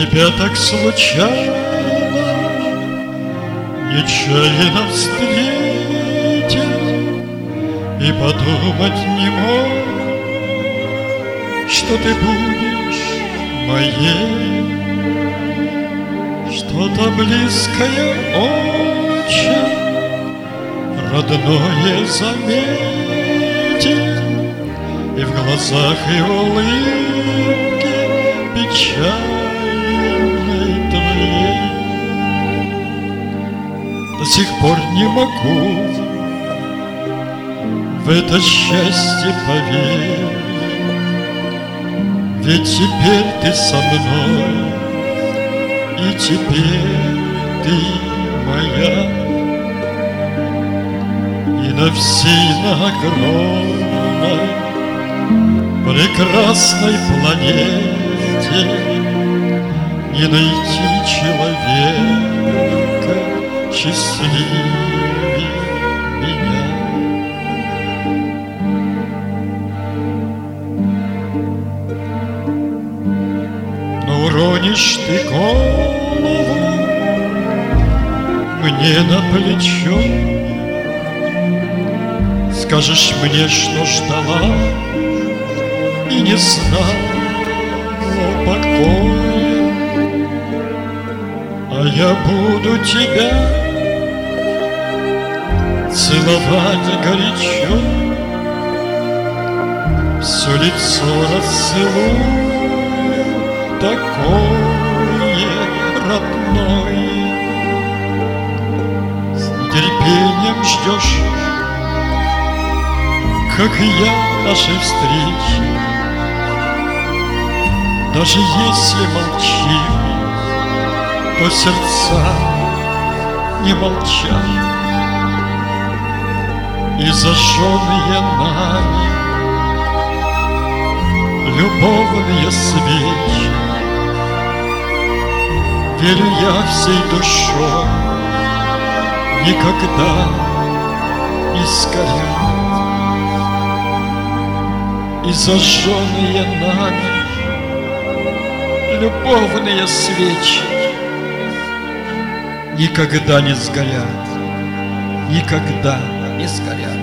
тебя так случайно, нечаянно встретил и подумать не мог, что ты будешь моей. Что-то близкое очень, родное заметил, и в глазах и улыбке печальной твоей. До сих пор не могу в это счастье поверить, ведь теперь ты со мной, и теперь ты моя. И на всей, на огромной, прекрасной планете не найти человека счастливее меня. Но уронишь ты голову мне на плечо, скажешь мне, что ждала и не знала покоя, а я буду тебя целовать горячо, все лицо расцелую, такое родное. С нетерпением ждешь, как и я, нашей встречи. Даже если молчим, то сердца не молчат, и зажженные нами любовные свечи, верю я всей душой, никогда не сгорят. И зажженные нами любовные свечи никогда не сгорят, никогда не сгорят.